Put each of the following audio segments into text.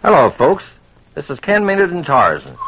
Hello, folks. This is Ken Maynard and Tarzan.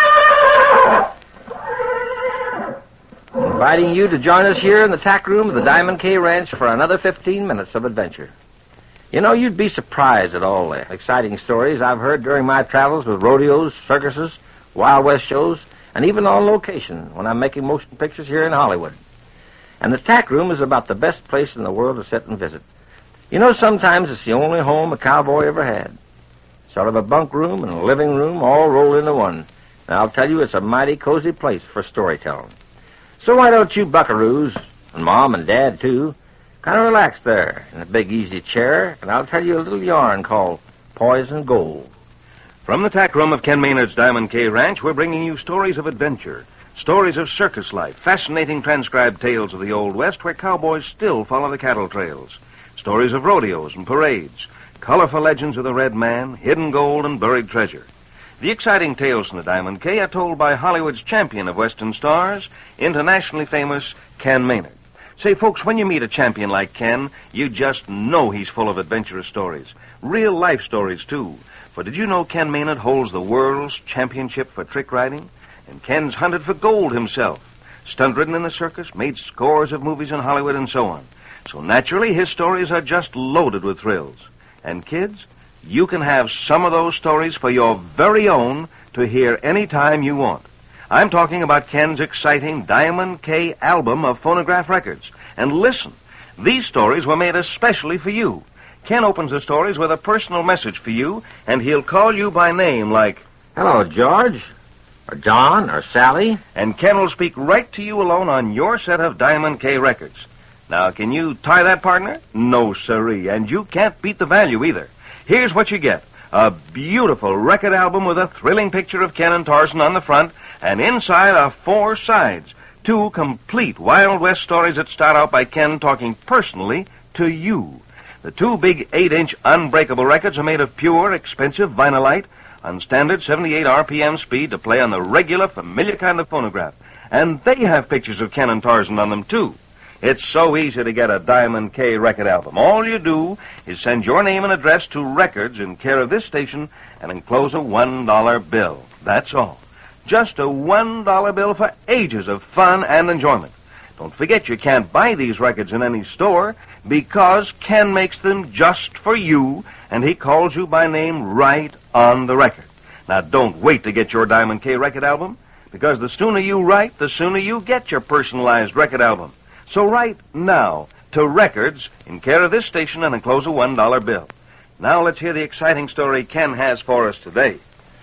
Inviting you to join us here in the tack room of the Diamond K Ranch for another 15 minutes of adventure. You know, you'd be surprised at all the exciting stories I've heard during my travels with rodeos, circuses, Wild West shows, and even on location when I'm making motion pictures here in Hollywood. And the tack room is about the best place in the world to sit and visit. You know, sometimes it's the only home a cowboy ever had. Sort of a bunk room and a living room all rolled into one. And I'll tell you, it's a mighty cozy place for storytelling. So why don't you buckaroos, and Mom and Dad, too, kind of relax there in a big easy chair, and I'll tell you a little yarn called Poison Gold. From the tack room of Ken Maynard's Diamond K Ranch, we're bringing you stories of adventure, stories of circus life, fascinating transcribed tales of the Old West where cowboys still follow the cattle trails, stories of rodeos and parades, colorful legends of the Red Man, hidden gold, and buried treasure. The exciting tales from the Diamond K are told by Hollywood's champion of Western stars, internationally famous Ken Maynard. Say, folks, when you meet a champion like Ken, you just know he's full of adventurous stories. Real life stories, too. For did you know Ken Maynard holds the world's championship for trick riding? And Ken's hunted for gold himself. Stunt-ridden in the circus, made scores of movies in Hollywood, and so on. So naturally, his stories are just loaded with thrills. And kids, you can have some of those stories for your very own to hear any time you want. I'm talking about Ken's exciting Diamond K album of phonograph records. And listen, these stories were made especially for you. Ken opens the stories with a personal message for you, and he'll call you by name like, Hello, George, or John, or Sally. And Ken will speak right to you alone on your set of Diamond K records. Now, can you tie that, partner? No, sirree, and you can't beat the value either. Here's what you get. A beautiful record album with a thrilling picture of Ken and Tarzan on the front, and inside are 4 sides. 2 complete Wild West stories that start out by Ken talking personally to you. The 2 big 8-inch unbreakable records are made of pure, expensive vinylite on standard 78 RPM speed to play on the regular, familiar kind of phonograph. And they have pictures of Ken and Tarzan on them, too. It's so easy to get a Diamond K record album. All you do is send your name and address to Records in care of this station and enclose a $1 bill. That's all. Just a $1 bill for ages of fun and enjoyment. Don't forget you can't buy these records in any store because Ken makes them just for you, and he calls you by name right on the record. Now, don't wait to get your Diamond K record album, because the sooner you write, the sooner you get your personalized record album. So write now to Records in care of this station and enclose a $1 bill. Now let's hear the exciting story Ken has for us today.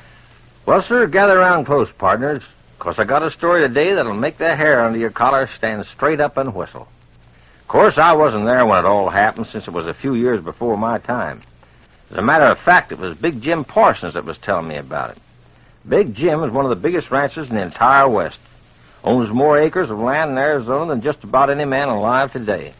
Well, sir, gather around close, partners, because I got a story today that'll make the hair under your collar stand straight up and whistle. Of course, I wasn't there when it all happened, since it was a few years before my time. As a matter of fact, it was Big Jim Parsons that was telling me about it. Big Jim is one of the biggest ranchers in the entire West. Owns more acres of land in Arizona than just about any man alive today.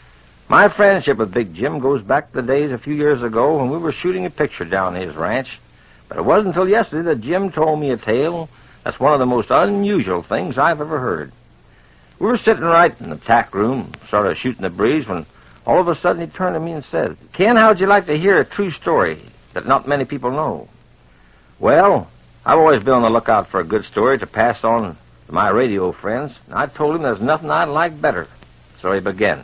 My friendship with Big Jim goes back to the days a few years ago when we were shooting a picture down his ranch. But it wasn't until yesterday that Jim told me a tale that's one of the most unusual things I've ever heard. We were sitting right in the tack room, sort of shooting the breeze, when all of a sudden he turned to me and said, Ken, how'd you like to hear a true story that not many people know? Well, I've always been on the lookout for a good story to pass on to my radio friends, and I told him there's nothing I'd like better. So he began.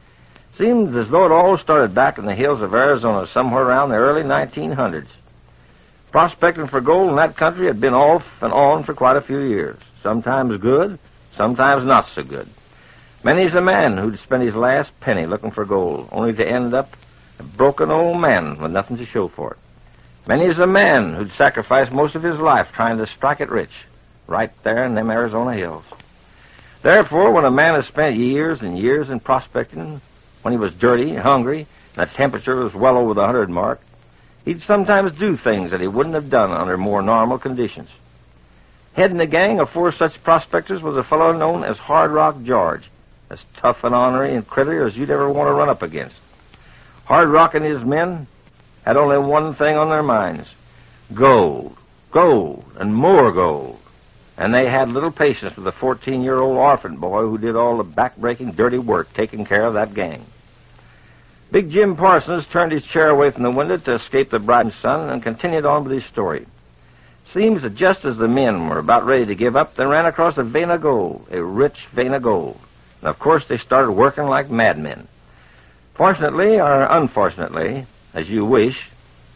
Seems as though it all started back in the hills of Arizona somewhere around the early 1900s. Prospecting for gold in that country had been off and on for quite a few years. Sometimes good, sometimes not so good. Many's a man who'd spent his last penny looking for gold, only to end up a broken old man with nothing to show for it. Many's a man who'd sacrificed most of his life trying to strike it rich, right there in them Arizona hills. Therefore, when a man has spent years and years in prospecting, when he was dirty, hungry, and the temperature was well over the 100 mark, he'd sometimes do things that he wouldn't have done under more normal conditions. Heading the gang of 4 such prospectors was a fellow known as Hard Rock George, as tough and ornery and critter as you'd ever want to run up against. Hard Rock and his men had only one thing on their minds: gold, gold, and more gold. And they had little patience with a 14-year-old orphan boy who did all the back-breaking, dirty work taking care of that gang. Big Jim Parsons turned his chair away from the window to escape the bright sun and continued on with his story. Seems that just as the men were about ready to give up, they ran across a vein of gold, a rich vein of gold. And of course they started working like madmen. Fortunately, or unfortunately, as you wish,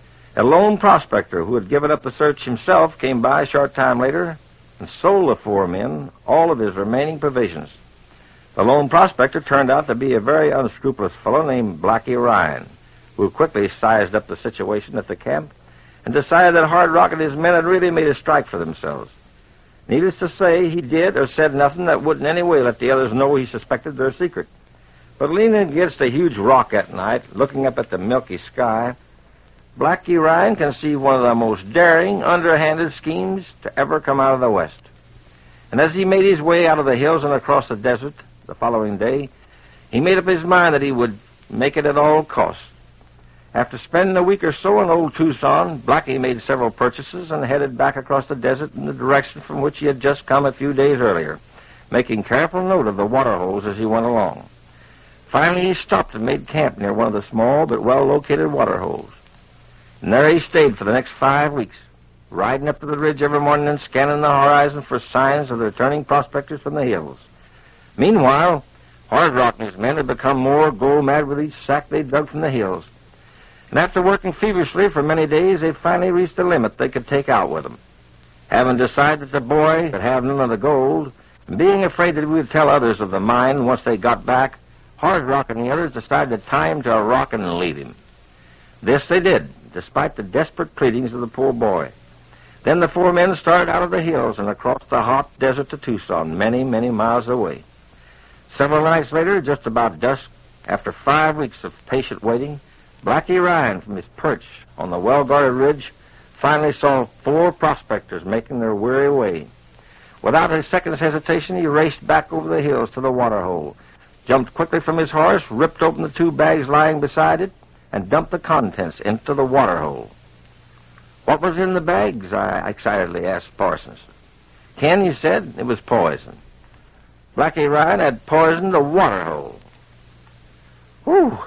a lone prospector who had given up the search himself came by a short time later and sold the four men all of his remaining provisions. The lone prospector turned out to be a very unscrupulous fellow named Blackie Ryan, who quickly sized up the situation at the camp and decided that Hard Rock and his men had really made a strike for themselves. Needless to say, he did or said nothing that would in any way let the others know he suspected their secret. But leaning against a huge rock at night, looking up at the milky sky, Blackie Ryan conceived one of the most daring, underhanded schemes to ever come out of the West. And as he made his way out of the hills and across the desert the following day, he made up his mind that he would make it at all costs. After spending a week or so in old Tucson, Blackie made several purchases and headed back across the desert in the direction from which he had just come a few days earlier, making careful note of the water holes as he went along. Finally, he stopped and made camp near one of the small but well-located water holes. And there he stayed for the next 5 weeks, riding up to the ridge every morning and scanning the horizon for signs of the returning prospectors from the hills. Meanwhile, Hard Rock and his men had become more gold-mad with each sack they dug from the hills. And after working feverishly for many days, they finally reached the limit they could take out with them. Having decided that the boy could have none of the gold, and being afraid that he would tell others of the mine once they got back, Hard Rock and the others decided to tie him to a rock and leave him. This they did, despite the desperate pleadings of the poor boy. Then the four men started out of the hills and across the hot desert to Tucson, many, many miles away. Several nights later, just about dusk, after 5 weeks of patient waiting, Blackie Ryan, from his perch on the well-guarded ridge, finally saw 4 prospectors making their weary way. Without a second's hesitation, he raced back over the hills to the water hole, jumped quickly from his horse, ripped open the 2 bags lying beside it, and dumped the contents into the water hole. What was in the bags? I excitedly asked Parsons. Ken, he said, it was poison. Blackie Ryan had poisoned the water hole. Whew.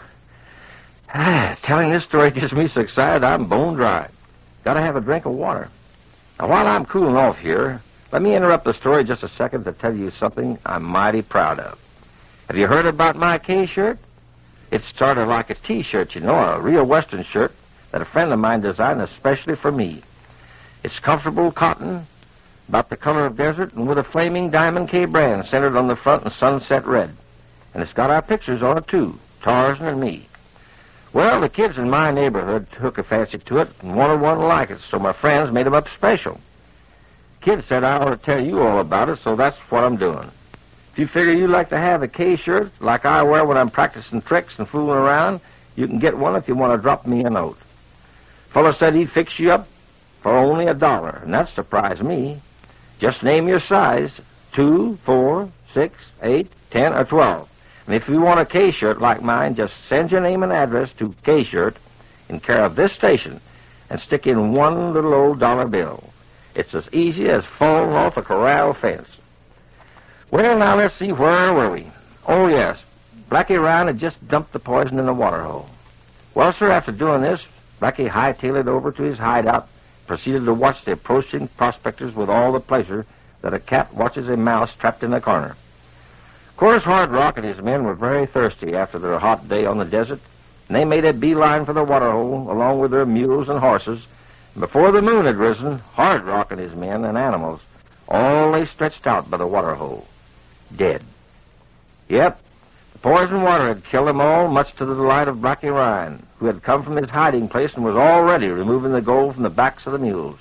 Telling this story gets me so excited I'm bone dry. Gotta have a drink of water. Now, while I'm cooling off here, let me interrupt the story just a second to tell you something I'm mighty proud of. Have you heard about my K-shirt? It's sort of like a T-shirt, you know, a real Western shirt that a friend of mine designed especially for me. It's comfortable cotton, about the color of desert, and with a flaming Diamond K brand centered on the front in sunset red. And it's got our pictures on it, too, Tarzan and me. Well, the kids in my neighborhood took a fancy to it and wanted one like it, so my friends made them up special. Kids said I ought to tell you all about it, so that's what I'm doing. If you figure you'd like to have a K-shirt like I wear when I'm practicing tricks and fooling around, you can get one if you want to drop me a note. Fellow said he'd fix you up for only $1, and that surprised me. Just name your size, 2, 4, 6, 8, 10, or 12. And if you want a K-shirt like mine, just send your name and address to K-shirt in care of this station and stick in one little old dollar bill. It's as easy as falling off a corral fence. Well, now let's see, where were we? Oh, yes, Blackie Ryan had just dumped the poison in the water hole. Well, sir, after doing this, Blackie hightailed it over to his hideout, proceeded to watch the approaching prospectors with all the pleasure that a cat watches a mouse trapped in a corner. Of course, Hard Rock and his men were very thirsty after their hot day on the desert, and they made a beeline for the water hole, along with their mules and horses. And before the moon had risen, Hard Rock and his men and animals all lay stretched out by the water hole, dead. Yep, the poison water had killed them all, much to the delight of Blackie Ryan, who had come from his hiding place and was already removing the gold from the backs of the mules.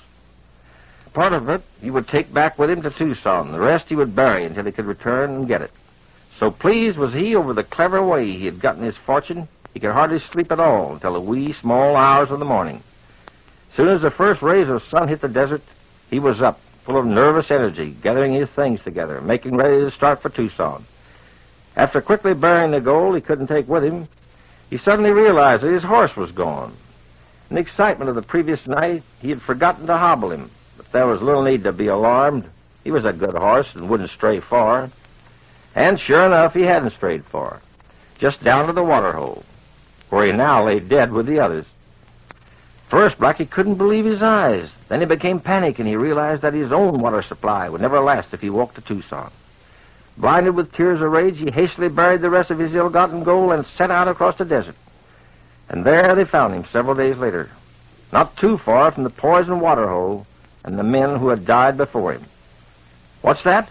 Part of it he would take back with him to Tucson. The rest he would bury until he could return and get it. So pleased was he over the clever way he had gotten his fortune, he could hardly sleep at all until the wee, small hours of the morning. As soon as the first rays of sun hit the desert, he was up, full of nervous energy, gathering his things together, making ready to start for Tucson. After quickly burying the gold he couldn't take with him, he suddenly realized that his horse was gone. In the excitement of the previous night, he had forgotten to hobble him, but there was little need to be alarmed. He was a good horse and wouldn't stray far. And sure enough, he hadn't strayed far, just down to the water hole. where he now lay dead with the others. First, Blackie couldn't believe his eyes. Then he became panicked, and he realized that his own water supply would never last if he walked to Tucson. Blinded with tears of rage, he hastily buried the rest of his ill-gotten gold and set out across the desert. And there they found him several days later, not too far from the poison water hole and the men who had died before him. What's that?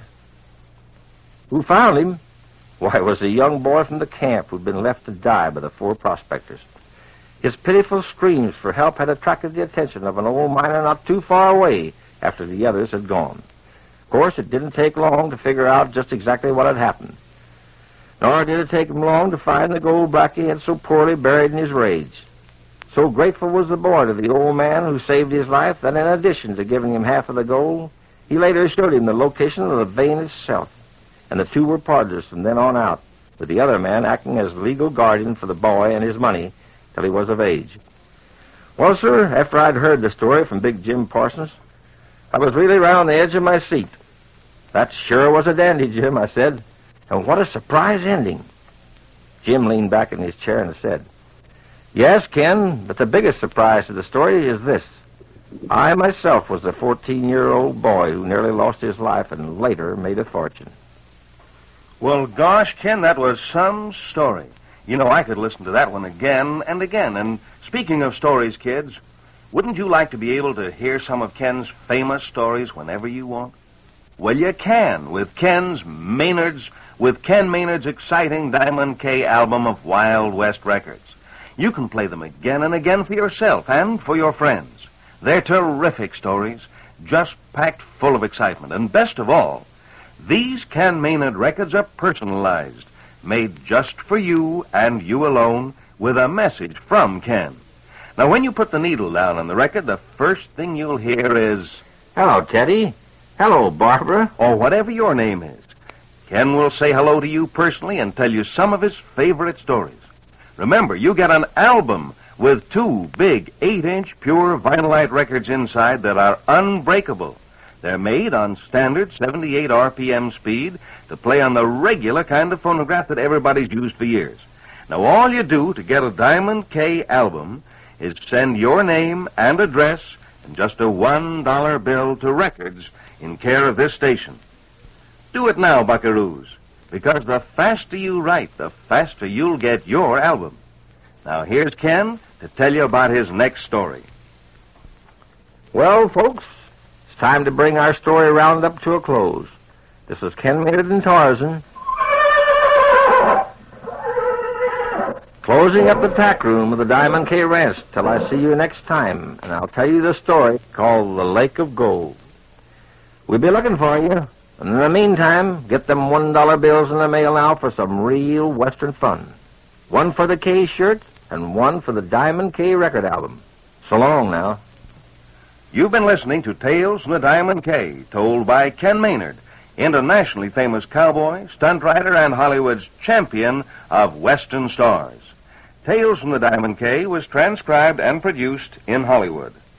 Who found him? Why, it was a young boy from the camp who'd been left to die by the 4 prospectors. His pitiful screams for help had attracted the attention of an old miner not too far away after the others had gone. Of course, it didn't take long to figure out just exactly what had happened. Nor did it take him long to find the gold Blackie had so poorly buried in his rage. So grateful was the boy to the old man who saved his life that in addition to giving him half of the gold, he later showed him the location of the vein itself, and the 2 were partners from then on out, with the other man acting as legal guardian for the boy and his money till he was of age. Well, sir, after I'd heard the story from Big Jim Parsons, I was really right on the edge of my seat. That sure was a dandy, Jim, I said. And what a surprise ending. Jim leaned back in his chair and said, Yes, Ken, but the biggest surprise to the story is this. I myself was a 14-year-old boy who nearly lost his life and later made a fortune. Well, gosh, Ken, that was some story. You know, I could listen to that one again and again. And speaking of stories, kids, wouldn't you like to be able to hear some of Ken's famous stories whenever you want? Well, you can with Ken Maynard's exciting Diamond K album of Wild West records. You can play them again and again for yourself and for your friends. They're terrific stories, just packed full of excitement. And best of all, these Ken Maynard records are personalized, made just for you and you alone, with a message from Ken. Now, when you put the needle down on the record, the first thing you'll hear is, Hello, Teddy. Hello, Barbara. Or whatever your name is. Ken will say hello to you personally and tell you some of his favorite stories. Remember, you get an album with 2 big 8-inch pure vinylite records inside that are unbreakable. They're made on standard 78 RPM speed to play on the regular kind of phonograph that everybody's used for years. Now, all you do to get a Diamond K album is send your name and address and just a $1 bill to Records in care of this station. Do it now, buckaroos, because the faster you write, the faster you'll get your album. Now, here's Ken to tell you about his next story. Well, folks, it's time to bring our story roundup to a close. This is Ken Maynard and Tarzan, closing up the tack room of the Diamond K Ranch till I see you next time, and I'll tell you the story called The Lake of Gold. We'll be looking for you, and in the meantime, get them $1 bills in the mail now for some real Western fun. 1 for the K shirt and 1 for the Diamond K record album. So long now. You've been listening to Tales from the Diamond K, told by Ken Maynard, internationally famous cowboy, stunt rider, and Hollywood's champion of Western stars. Tales from the Diamond K was transcribed and produced in Hollywood.